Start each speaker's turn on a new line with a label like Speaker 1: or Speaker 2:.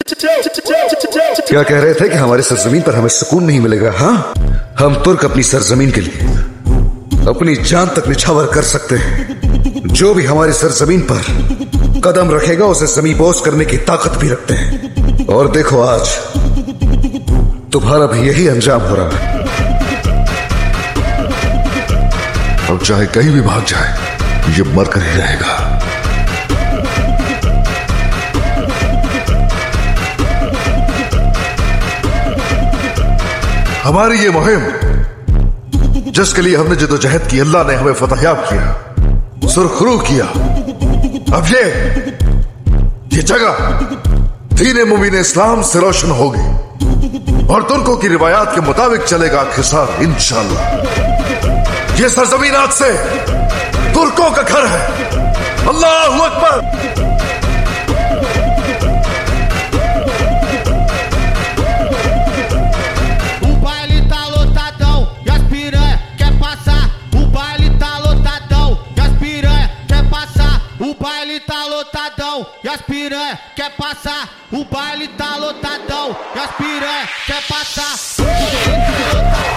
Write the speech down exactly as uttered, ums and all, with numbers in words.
Speaker 1: क्या कह रहे थे कि हमारी सरजमीन पर हमें सुकून नहीं मिलेगा? हाँ, हम तुर्क अपनी सरजमीन के लिए अपनी जान तक निछावर कर सकते हैं। जो भी हमारी सरजमीन पर कदम रखेगा उसे जमींपोश करने की ताकत भी रखते हैं। और देखो आज तुम्हारा भी यही अंजाम हो रहा है। अब चाहे कहीं भी भाग जाए, ये मरकर ही रहेगा। हमारी ये मुहिम जिसके लिए हमने जदोजहद की, अल्लाह ने हमें फतहयाब किया, सुरखरू किया। अब ये ये जगह दीन मुबीन इस्लाम से रोशन होगी और तुर्कों की रिवायात के मुताबिक चलेगा खिसार इंशाअल्लाह। ये सरजमीन आज से तुर्कों का घर है। अल्लाहु Akbar.
Speaker 2: E as piranha quer passar, o baile tá lotadão. E as piranha quer passar, o baile tá lotadão.